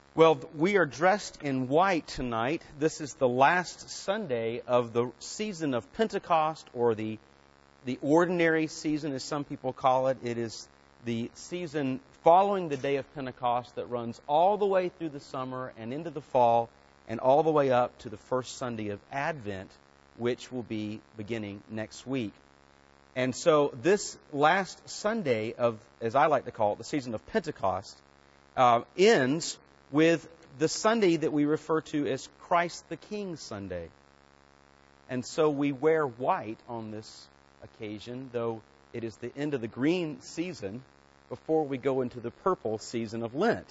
Well, we are dressed in white tonight. This is the last Sunday of the season of Pentecost, or the ordinary season, as some people call it. It is the season following the day of Pentecost that runs all the way through the summer and into the fall and all the way up to the first Sunday of Advent, which will be beginning next week. And so this last Sunday of, as I like to call it, the season of Pentecost, ends with the Sunday that we refer to as Christ the King Sunday. And so we wear white on this occasion, though it is the end of the green season before we go into the purple season of Lent.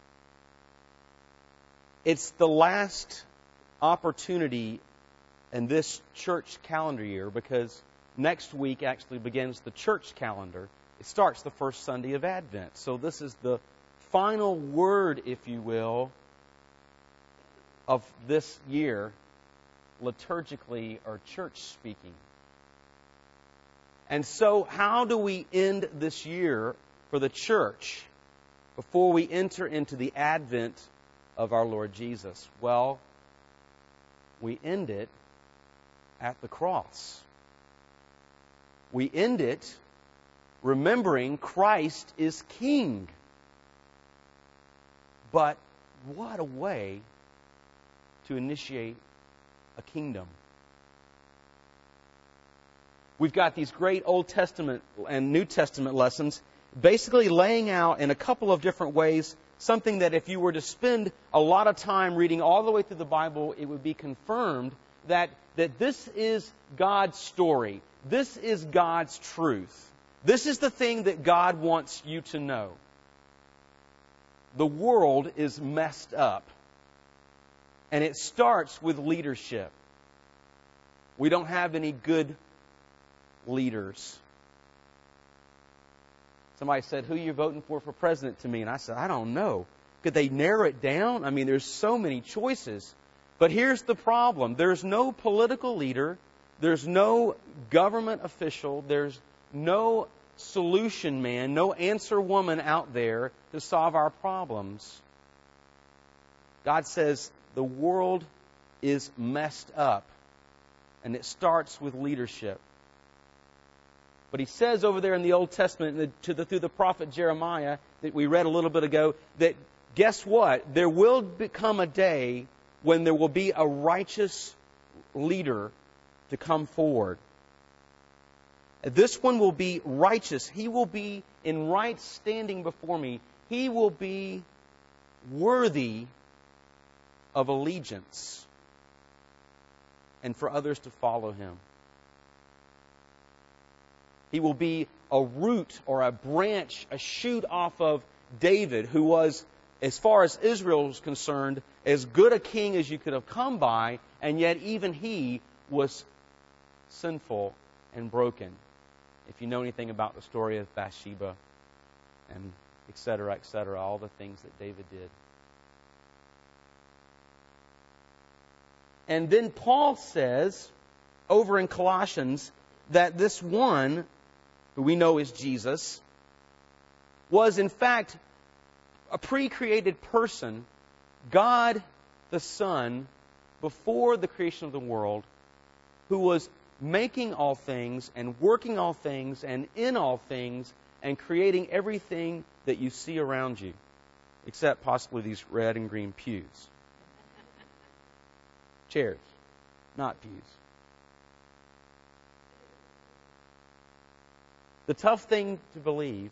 It's the last opportunity in this church calendar year, because next week actually begins the church calendar. It starts the first Sunday of Advent. So this is the final word, if you will, of this year, liturgically or church speaking. And so how do we end this year for the church before we enter into the advent of our Lord Jesus? Well, we end it at the cross. We end it remembering Christ is King. But what a way to initiate a kingdom. We've got these great Old Testament and New Testament lessons basically laying out in a couple of different ways something that if you were to spend a lot of time reading all the way through the Bible, it would be confirmed that this is God's story. This is God's truth. This is the thing that God wants you to know. The world is messed up. And it starts with leadership. We don't have any good leaders. Somebody said, "Who are you voting for president?" to me. And I said, "I don't know." Could they narrow it down? I mean, there's so many choices. But here's the problem. There's no political leader. There's no government official. There's no solution man, no answer woman out there to solve our problems. God says the world is messed up, and it starts with leadership. But He says over there in the Old Testament, through the prophet Jeremiah, that we read a little bit ago, that guess what? There will become a day when there will be a righteous leader to come forward. This one will be righteous. He will be in right standing before me. He will be worthy of allegiance and for others to follow Him. He will be a root or a branch, a shoot off of David, who was, as far as Israel was concerned, as good a king as you could have come by, and yet even he was sinful and broken. If you know anything about the story of Bathsheba and et cetera, all the things that David did. And then Paul says, over in Colossians, that this one, who we know is Jesus, was in fact a pre-created person, God the Son, before the creation of the world, who was making all things and working all things and in all things and creating everything that you see around you, except possibly these red and green pews. Chairs, not pews. The tough thing to believe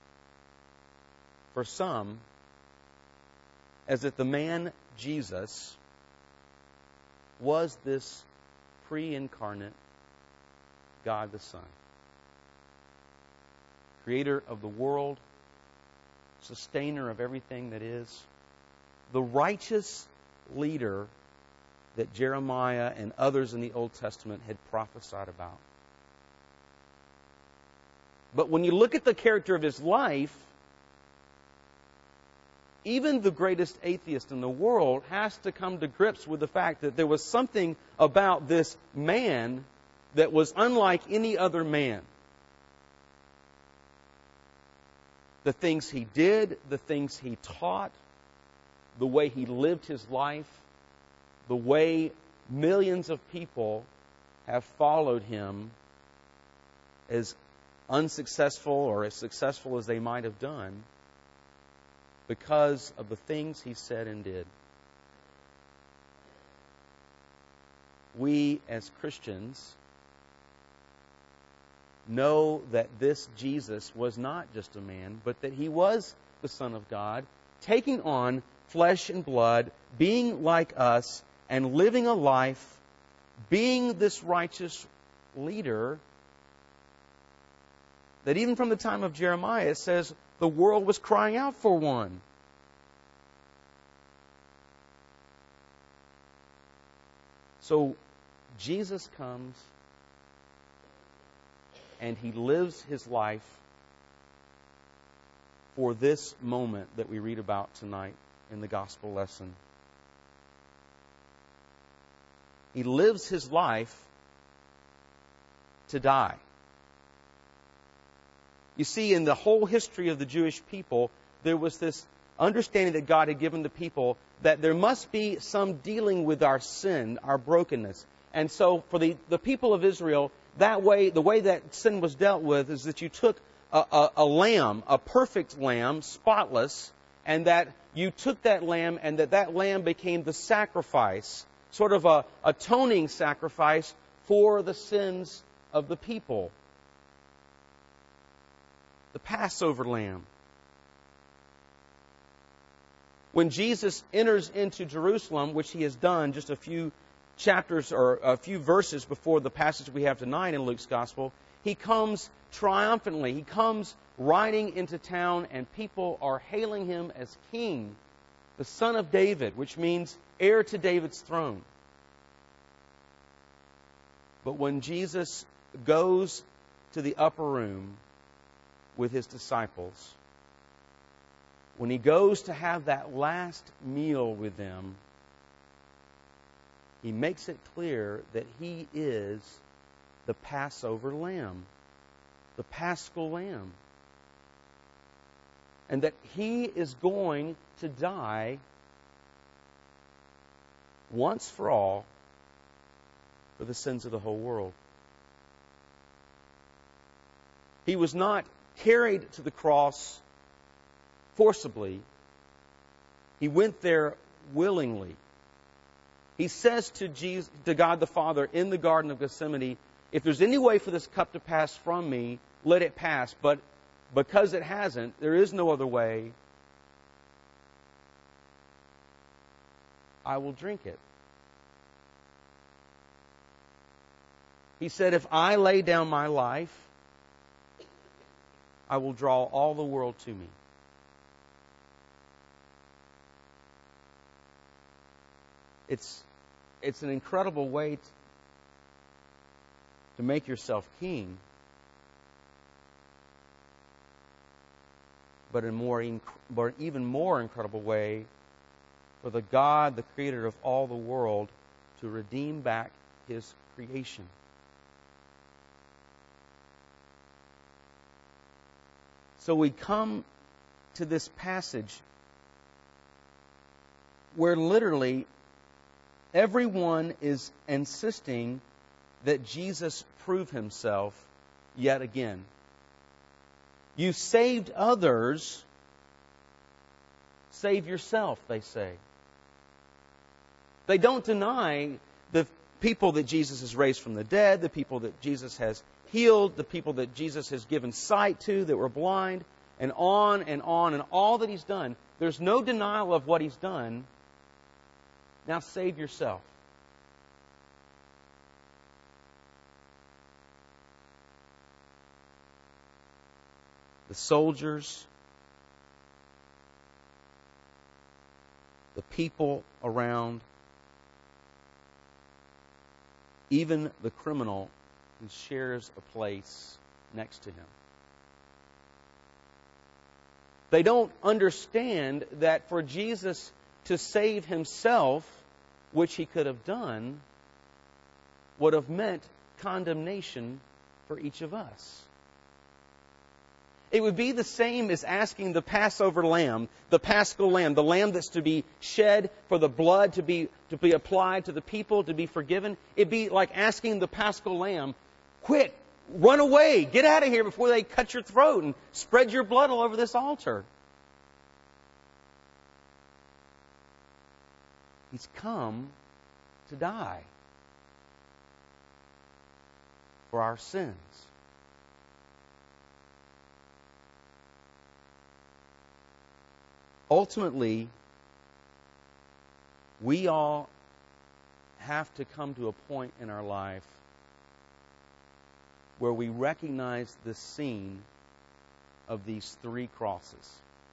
for some is that the man Jesus was this pre-incarnate God the Son, creator of the world, sustainer of everything that is, the righteous leader that Jeremiah and others in the Old Testament had prophesied about. But when you look at the character of His life, even the greatest atheist in the world has to come to grips with the fact that there was something about this man that was unlike any other man. The things He did, the things He taught, the way He lived His life, the way millions of people have followed Him, as unsuccessful or as successful as they might have done, because of the things He said and did. We as Christians know that this Jesus was not just a man, but that He was the Son of God, taking on flesh and blood, being like us, and living a life, being this righteous leader, that even from the time of Jeremiah, it says the world was crying out for one. So Jesus comes and He lives His life for this moment that we read about tonight in the gospel lesson. He lives His life to die. You see, in the whole history of the Jewish people, there was this understanding that God had given the people that there must be some dealing with our sin, our brokenness. And so for the people of Israel, that way, the way that sin was dealt with is that you took a lamb, a perfect lamb, spotless, and that you took that lamb and that lamb became the sacrifice, sort of a atoning sacrifice for the sins of the people. The Passover lamb. When Jesus enters into Jerusalem, which He has done just a few chapters or a few verses before the passage we have tonight in Luke's Gospel, He comes triumphantly. He comes riding into town, and people are hailing Him as King, the Son of David, which means heir to David's throne. But when Jesus goes to the upper room with His disciples, when He goes to have that last meal with them, He makes it clear that He is the Passover lamb, the Paschal lamb, and that He is going to die once for all for the sins of the whole world. He was not carried to the cross forcibly. He went there willingly. He says to God the Father in the Garden of Gethsemane, if there's any way for this cup to pass from me, let it pass. But because it hasn't, there is no other way. I will drink it. He said, if I lay down my life, I will draw all the world to me. It's an incredible way to make yourself king, but even more incredible way for the God, the Creator of all the world, to redeem back His creation. So we come to this passage where literally everyone is insisting that Jesus prove Himself yet again. You saved others, save yourself, they say. They don't deny the people that Jesus has raised from the dead, the people that Jesus has healed, the people that Jesus has given sight to that were blind, and on and on, and all that He's done. There's no denial of what He's done. Now save yourself. The soldiers, the people around, even the criminal who shares a place next to Him. They don't understand that for Jesus to save Himself, which He could have done, would have meant condemnation for each of us. It would be the same as asking the Passover lamb, the Paschal lamb, the lamb that's to be shed for the blood to be applied to the people, to be forgiven. It'd be like asking the Paschal lamb, quick, run away, get out of here before they cut your throat and spread your blood all over this altar. He's come to die for our sins. Ultimately, we all have to come to a point in our life where we recognize the scene of these three crosses.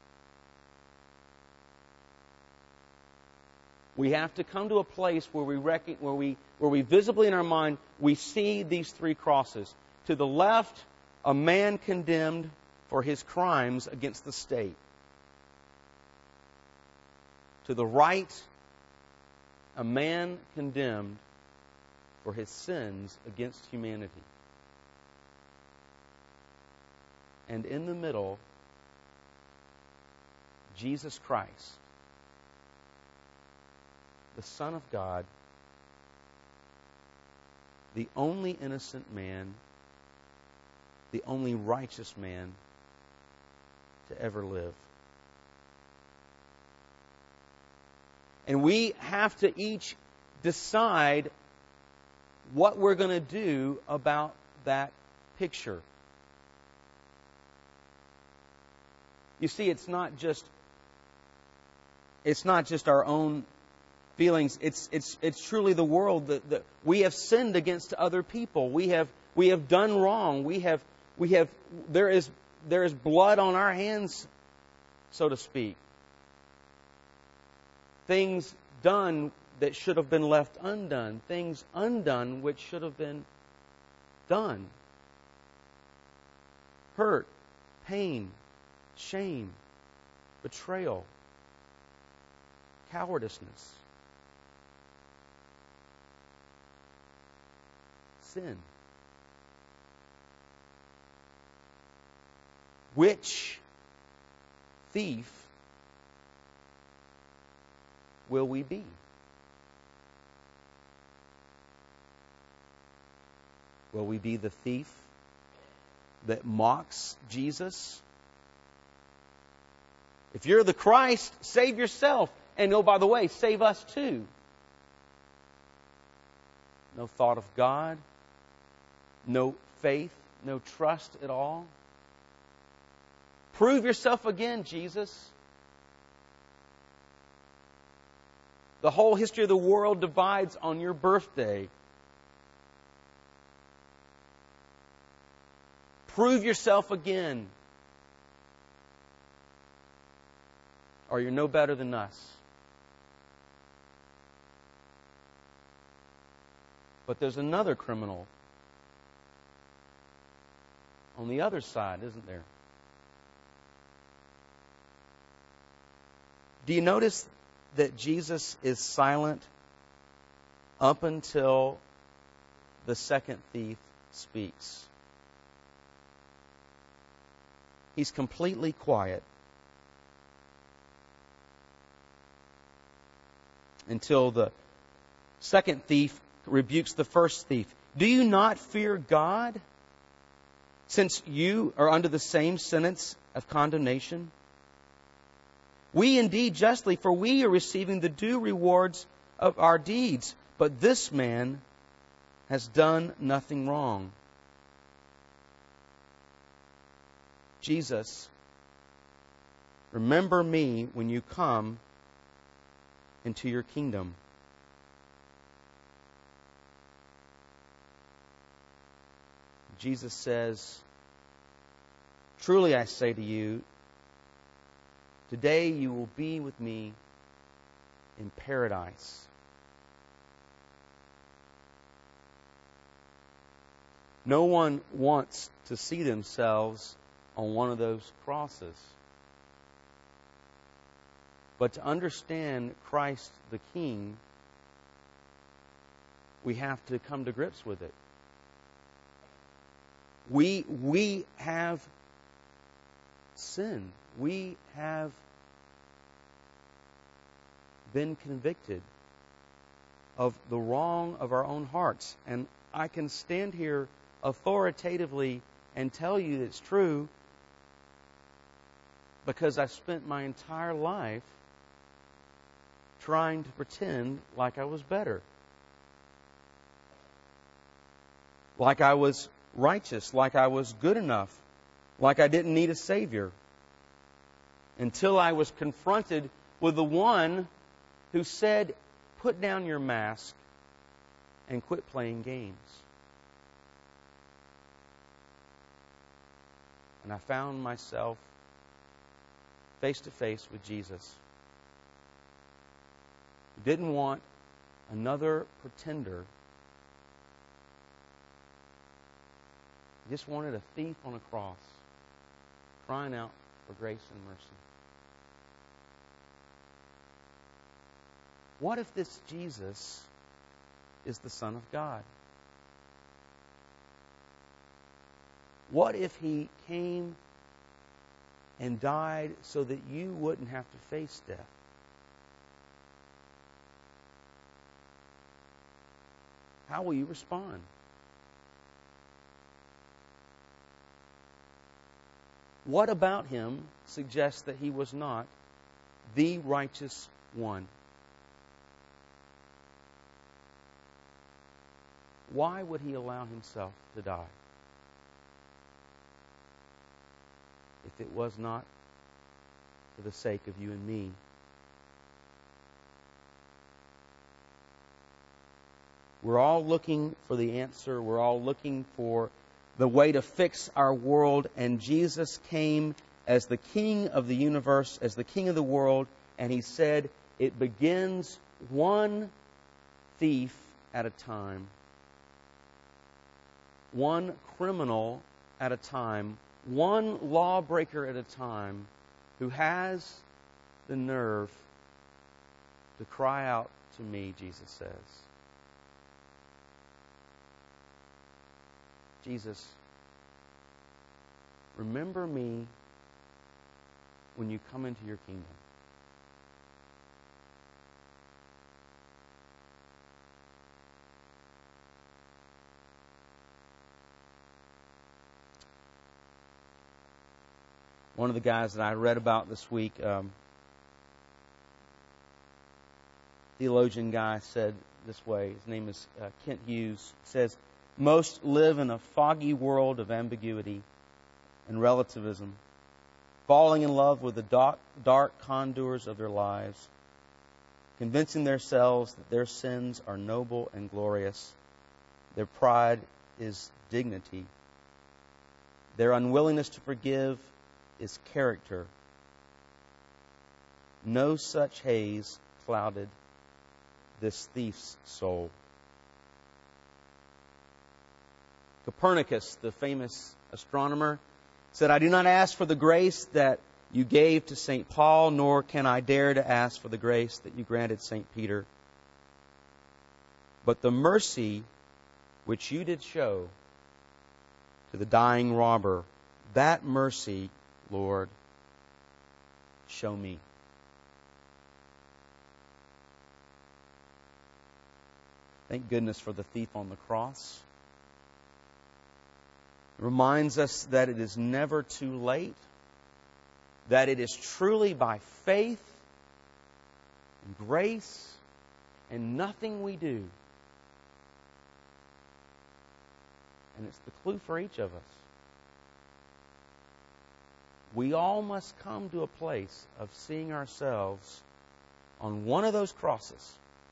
We have to come to a place where we visibly in our mind we see these three crosses. To the left, a man condemned for his crimes against the state. To the right, a man condemned for his sins against humanity. And in the middle, Jesus Christ, the Son of God, the only innocent man, the only righteous man to ever live. And we have to each decide what we're going to do about that picture. You see, it's not just our own feelings. It's truly the world that we have sinned against other people. We have done wrong. There is blood on our hands, so to speak. Things done that should have been left undone. Things undone which should have been done. Hurt, pain, shame, betrayal, cowardice, sin. Which thief will we be? Will we be the thief that mocks Jesus? If you're the Christ, save yourself. And oh, by the way, save us too. No thought of God, no faith, no trust at all. Prove yourself again, Jesus. The whole history of the world divides on your birthday. Prove yourself again. Or you're no better than us. But there's another criminal on the other side, isn't there? Do you notice that Jesus is silent up until the second thief speaks? He's completely quiet until the second thief rebukes the first thief. Do you not fear God, since you are under the same sentence of condemnation? We indeed justly, for we are receiving the due rewards of our deeds. But this man has done nothing wrong. Jesus, remember me when you come into your kingdom. Jesus says, truly I say to you, today you will be with me in paradise. No one wants to see themselves on one of those crosses. But to understand Christ the King, we have to come to grips with it. We have sinned. We have been convicted of the wrong of our own hearts. And I can stand here authoritatively and tell you it's true because I spent my entire life trying to pretend like I was better. Like I was righteous, like I was good enough, like I didn't need a Savior. Until I was confronted with the one who said, put down your mask and quit playing games. And I found myself face to face with Jesus. He didn't want another pretender. He just wanted a thief on a cross, crying out for grace and mercy. What if this Jesus is the Son of God? What if He came and died so that you wouldn't have to face death? How will you respond? What about Him suggests that He was not the righteous one? Why would He allow Himself to die if it was not for the sake of you and me? We're all looking for the answer. We're all looking for the way to fix our world. And Jesus came as the King of the universe, as the King of the world. And He said, it begins one thief at a time. One criminal at a time. One lawbreaker at a time who has the nerve to cry out to me, Jesus says. Jesus, remember me when you come into your kingdom. One of the guys that I read about this week, theologian guy, said this way. His name is Kent Hughes. He says, most live in a foggy world of ambiguity and relativism, falling in love with the dark contours of their lives, convincing themselves that their sins are noble and glorious, their pride is dignity, their unwillingness to forgive is character. No such haze clouded this thief's soul. Copernicus, the famous astronomer, said, I do not ask for the grace that you gave to St. Paul, nor can I dare to ask for the grace that you granted St. Peter. But the mercy which you did show to the dying robber, that mercy, Lord, show me. Thank goodness for the thief on the cross. It reminds us that it is never too late, that it is truly by faith and grace and nothing we do. And it's the clue for each of us. We all must come to a place of seeing ourselves on one of those crosses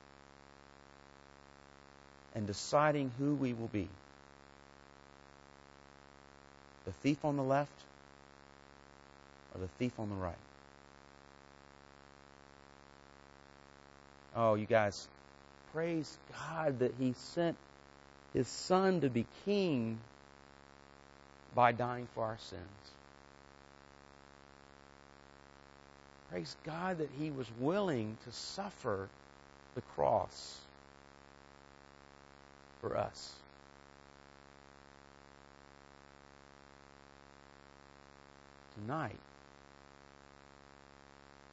and deciding who we will be. The thief on the left or the thief on the right? Oh, you guys, praise God that He sent His Son to be king by dying for our sins. Praise God that He was willing to suffer the cross for us. Tonight,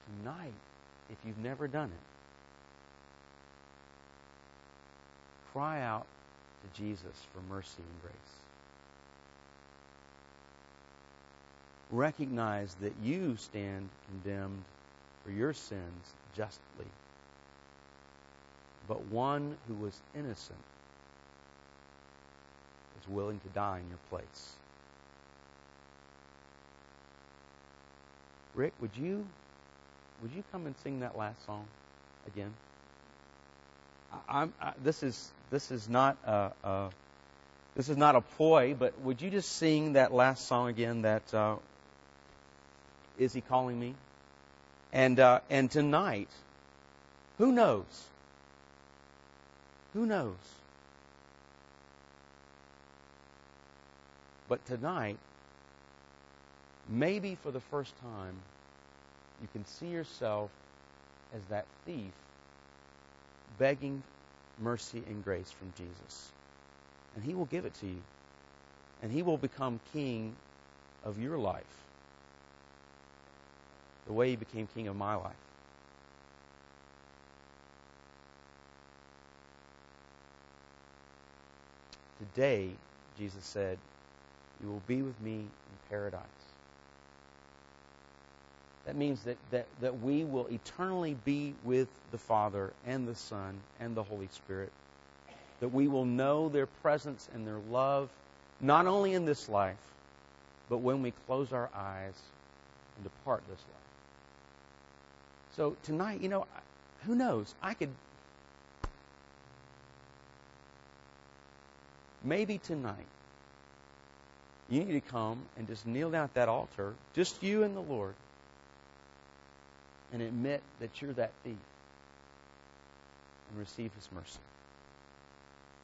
tonight, if you've never done it, cry out to Jesus for mercy and grace. Recognize that you stand condemned for your sins justly, but one who was innocent is willing to die in your place. Rick, would you come and sing that last song again? This is not a ploy, but would you just sing that last song again? That Is He Calling Me? And tonight, who knows? Who knows? But tonight, maybe for the first time, you can see yourself as that thief begging mercy and grace from Jesus. And He will give it to you. And He will become king of your life, the way He became king of my life. Today, Jesus said, you will be with me in paradise. That means that we will eternally be with the Father and the Son and the Holy Spirit. That we will know their presence and their love, not only in this life, but when we close our eyes and depart this life. So tonight, who knows? Maybe tonight, you need to come and just kneel down at that altar, just you and the Lord, and admit that you're that thief and receive His mercy.